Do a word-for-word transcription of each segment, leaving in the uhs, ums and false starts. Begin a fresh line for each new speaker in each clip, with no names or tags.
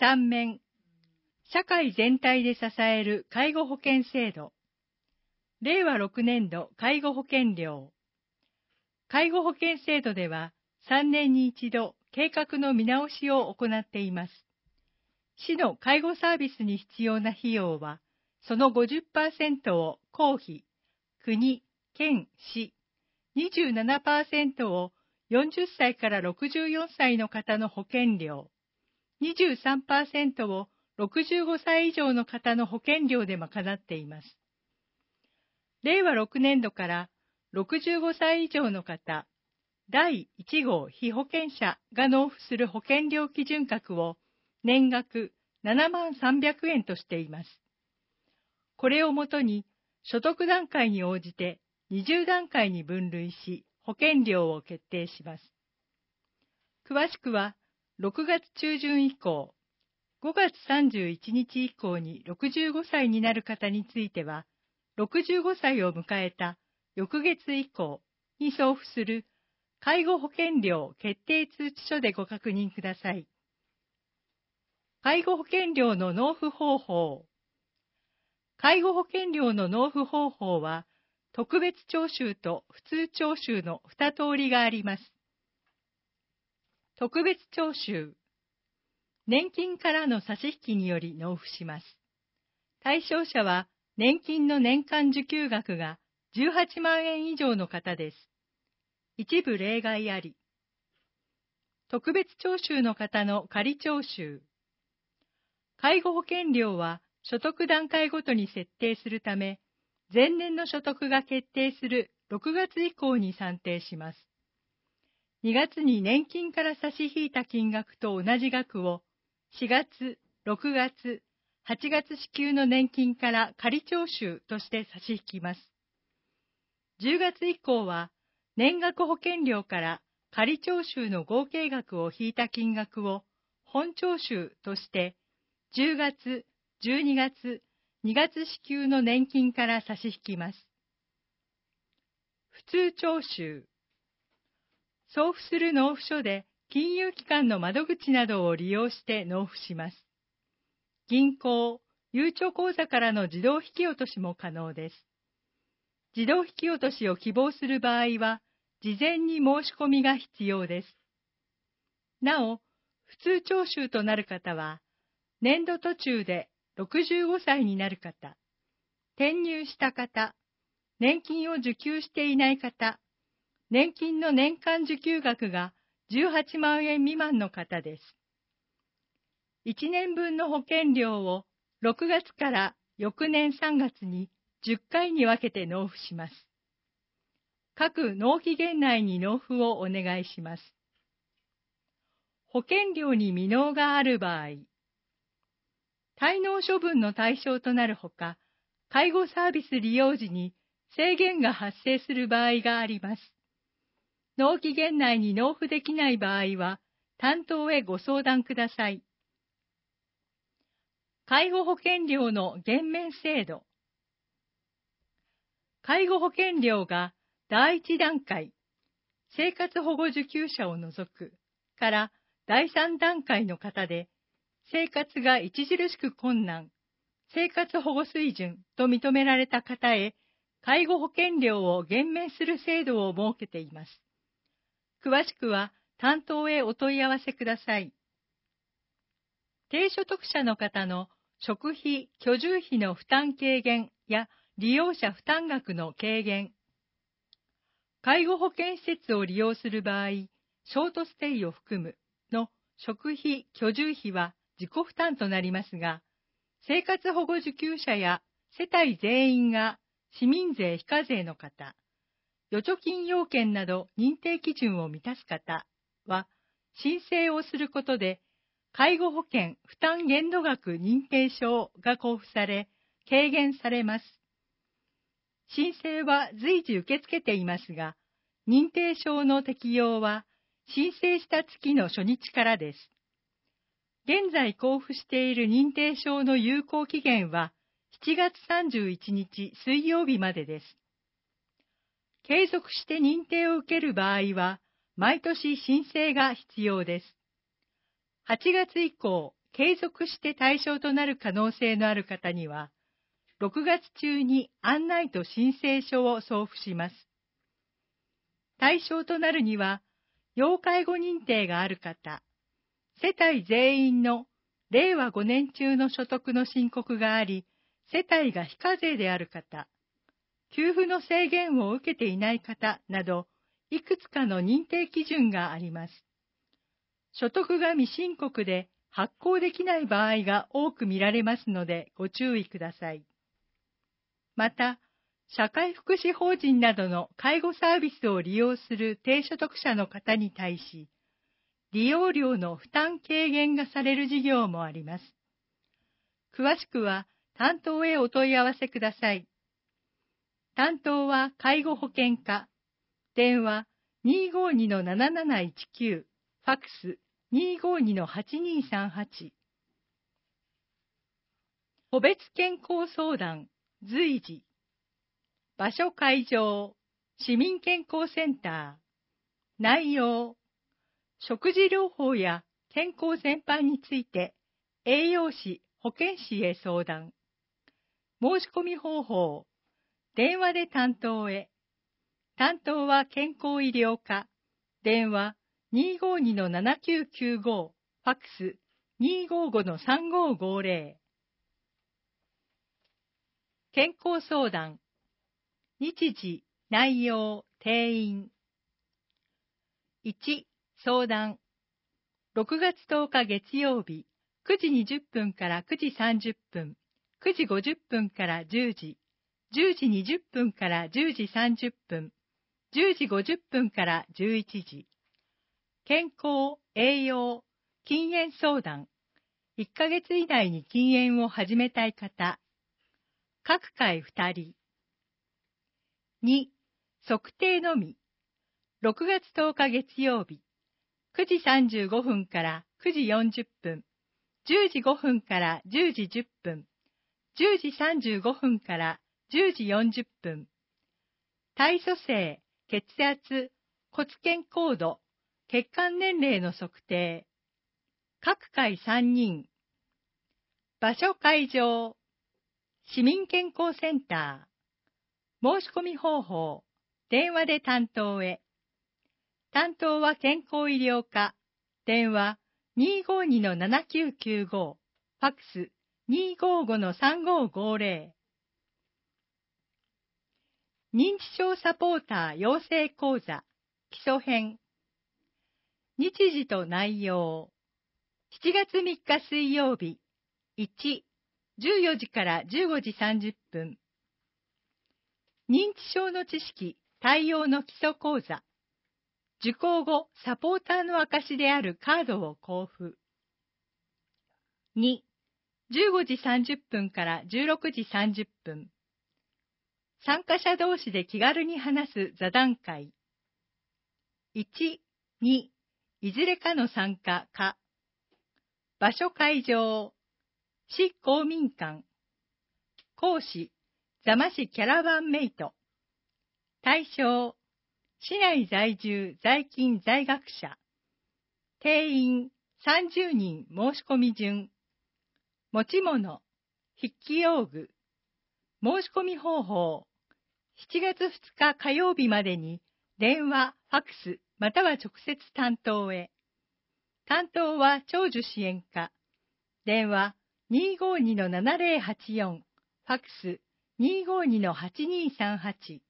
さん面、社会全体で支える介護保険制度。れいわろくねんど介護保険料。介護保険制度ではさんねんに一度計画の見直しを行っています。市の介護サービスに必要な費用は、その ごじゅっパーセント を公費、国、県、市、にじゅうななパーセント をよんじゅっさいからろくじゅうよんさいの方の保険料、にじゅうさんパーセント をろくじゅうごさい以上の方の保険料で賄っています。れいわろくねんどからろくじゅうごさい以上の方、だいいち号被保険者が納付する保険料基準額を年額ななまんさんびゃくえんとしています。これをもとに所得段階に応じてにじゅうだんかいに分類し保険料を決定します。詳しくはろくがつちゅうじゅん以降、ごがつさんじゅういちにち以降にろくじゅうごさいになる方については、ろくじゅうごさいを迎えた翌月以降に送付する介護保険料決定通知書でご確認ください。介護保険料の納付方法。介護保険料の納付方法は、特別徴収と普通徴収のに通りがあります。特別徴収。年金からの差し引きにより納付します。対象者は、年金の年間受給額がじゅうはちまんえん以上の方です。一部例外あり。特別徴収の方の仮徴収。介護保険料は所得段階ごとに設定するため、前年の所得が決定するろくがつ以降に算定します。にがつに年金から差し引いた金額と同じ額をしがつ、ろくがつ、はちがつ支給の年金から仮徴収として差し引きます。じゅうがつ以降は年額保険料から仮徴収の合計額を引いた金額を本徴収としてじゅうがつ、じゅうにがつ、にがつ支給の年金から差し引きます。普通徴収。送付する納付書で金融機関の窓口などを利用して納付します。銀行、ゆうちょ口座からの自動引き落としも可能です。自動引き落としを希望する場合は、事前に申し込みが必要です。なお、普通徴収となる方は、年度途中でろくじゅうごさいになる方、転入した方、年金を受給していない方、年金の年間受給額がじゅうはちまんえん未満の方です。いちねんぶんの保険料をろくがつから翌年さんがつにじゅっかいに分けて納付します。各納期限内に納付をお願いします。保険料に未納がある場合、滞納処分の対象となるほか、介護サービス利用時に制限が発生する場合があります。納期限内に納付できない場合は、担当へご相談ください。介護保険料の減免制度。介護保険料がだいいちだんかい、生活保護受給者を除くからだいさんだんかいの方で、生活が著しく困難、生活保護水準と認められた方へ、介護保険料を減免する制度を設けています。詳しくは担当へお問い合わせください。低所得者の方の食費・居住費の負担軽減や利用者負担額の軽減。介護保険施設を利用する場合、ショートステイを含むの食費・居住費は自己負担となりますが、生活保護受給者や世帯全員が市民税非課税の方、預貯金要件など認定基準を満たす方は、申請をすることで、介護保険負担限度額認定証が交付され、軽減されます。申請は随時受け付けていますが、認定証の適用は申請した月の初日からです。現在交付している認定証の有効期限はしちがつさんじゅういちにち水曜日までです。継続して認定を受ける場合は、毎年申請が必要です。はちがつ以降、 継続して対象となる可能性のある方には、ろくがつ中に案内と申請書を送付します。対象となるには、要介護認定がある方、世帯全員のれいわごねん中の所得の申告があり、世帯が非課税である方、給付の制限を受けていない方など、いくつかの認定基準があります。所得が未申告で発行できない場合が多く見られますのでご注意ください。また、社会福祉法人などの介護サービスを利用する低所得者の方に対し、利用料の負担軽減がされる事業もあります。詳しくは担当へお問い合わせください。担当は介護保険課、電話 にーごーにーのなななないちきゅう、ファックス にーごーにーのはちにーさんはち。個別健康相談、随時。場所会場、市民健康センター。内容、食事療法や健康全般について、栄養士、保健師へ相談。申し込み方法、電話で担当へ。担当は健康医療課、電話 にーごーにーのななきゅうきゅうご、ファックス にーごーごーのさんごーごーぜろ。健康相談、日時、内容、定員。いち、相談。ろくがつとおか月曜日、くじにじゅっぷんからくじさんじゅっぷん、くじごじゅっぷんからじゅうじ、じゅうじにじゅっぷんからじゅうじさんじゅっぷん、じゅうじごじゅっぷんからじゅういちじ。健康、栄養、禁煙相談。いっかげつ以内に禁煙を始めたい方。各回ふたり。に、測定のみ。ろくがつとおか月曜日、くじさんじゅうごふんからくじよんじゅっぷん、じゅうじごふんからじゅうじじゅっぷん、じゅうじさんじゅうごふんからじゅうじよんじゅっぷん。体組成、血圧、骨健康度、血管年齢の測定。各回さんにん。場所会場。市民健康センター。申し込み方法。電話で担当へ。担当は健康医療課。電話 にーごーにーのななきゅうきゅうご、ファックス にーごーごーのさんごーごーぜろ。認知症サポーター養成講座基礎編。日時と内容。しちがつみっか水曜日。いち、じゅうよじからじゅうごじさんじゅっぷん。認知症の知識、対応の基礎講座。受講後、サポーターの証であるカードを交付。に、じゅうごじさんじゅっぷんからじゅうろくじさんじゅっぷん。参加者同士で気軽に話す座談会。いち、に、いずれかの参加か。場所会場。市公民館。講師、座間市キャラバンメイト。対象、市内在住在勤在学者。定員さんじゅうにん申し込み順。持ち物、筆記用具。申し込み方法。しちがつふつか火曜日までに電話、ファックスまたは直接担当へ。担当は長寿支援課。電話 にーごーにーのななぜろはちよん、ファックス にーごーにーのはちにーさんはち。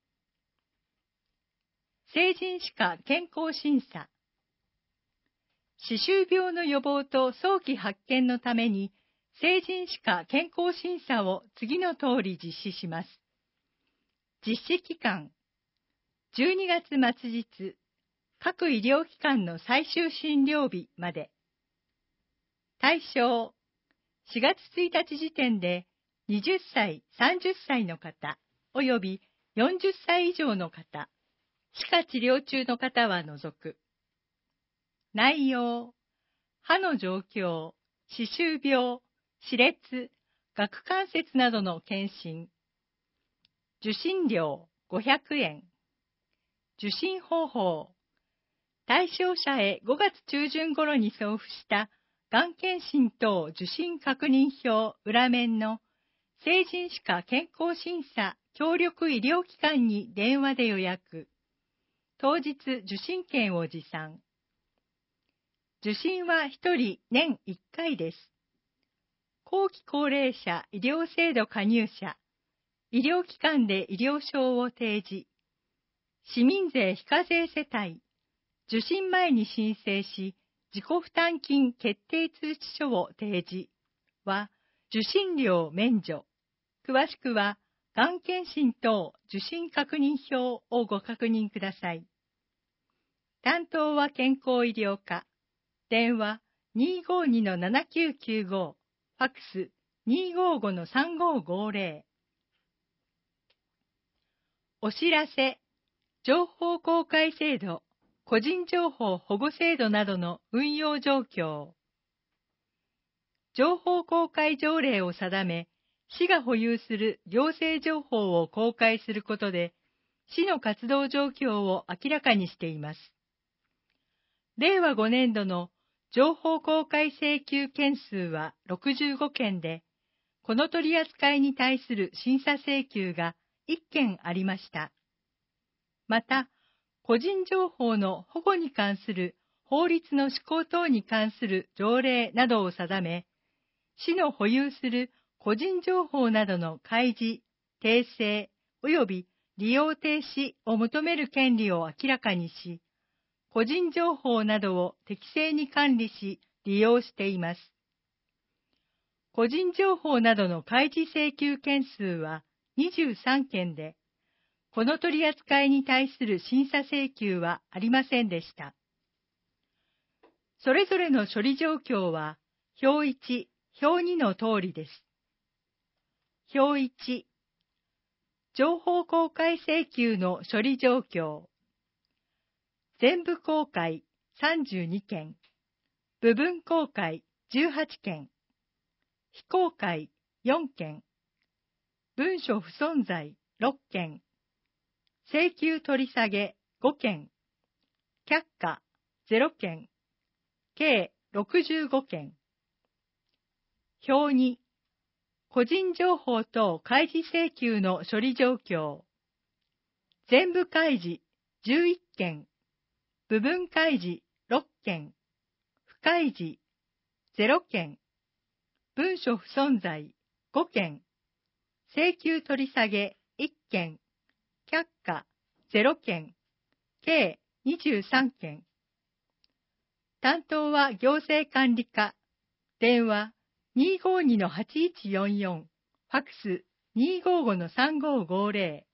成人歯科健康審査。歯周病の予防と早期発見のために、成人歯科健康審査を次の通り実施します。実施期間、じゅうにがつ末日、各医療機関の最終診療日まで。対象、しがつついたち時点ではたち、さんじゅっさいの方、およびよんじゅっさい以上の方、歯科治療中の方は除く。内容、歯の状況、歯周病、歯列、顎関節などの検診。受診料ごひゃくえん。受診方法。対象者へごがつ中旬頃に送付したがん検診等受診確認票裏面の成人歯科健康審査協力医療機関に電話で予約。当日受診券を持参。受診はひとり年いっかいです。後期高齢者医療制度加入者、医療機関で医療証を提示、市民税非課税世帯、受診前に申請し、自己負担金決定通知書を提示は、受診料免除。詳しくは、がん検診等受診確認票をご確認ください。担当は健康医療課。電話 にーごーにのななきゅうきゅうご、ファックス にーごーごのさんごーごーぜろ。お知らせ、情報公開制度、個人情報保護制度などの運用状況。情報公開条例を定め、市が保有する行政情報を公開することで、市の活動状況を明らかにしています。れいわごねんどの情報公開請求件数はろくじゅうごけんで、この取り扱いに対する審査請求がいっけんありました。また、個人情報の保護に関する法律の施行等に関する条例などを定め、市の保有する個人情報などの開示、訂正及び利用停止を求める権利を明らかにし、個人情報などを適正に管理し、利用しています。個人情報などの開示請求件数はにじゅうさんけんで、この取り扱いに対する審査請求はありませんでした。それぞれの処理状況は、表いち、表にの通りです。表いち、情報公開請求の処理状況。全部公開さんじゅうにけん、部分公開じゅうはちけん、非公開よんけん、文書不存在ろっけん、請求取り下げごけん、却下ゼロけん、計ろくじゅうごけん。表に、個人情報等開示請求の処理状況。全部開示じゅういっけん、部分開示ろっけん、不開示ゼロけん、文書不存在ごけん、請求取り下げいっけん、却下ゼロけん、計にじゅうさんけん。担当は行政管理課。電話 にーごーにのはちいちよんよん、ファックス にーごーごのさんごーごーぜろ。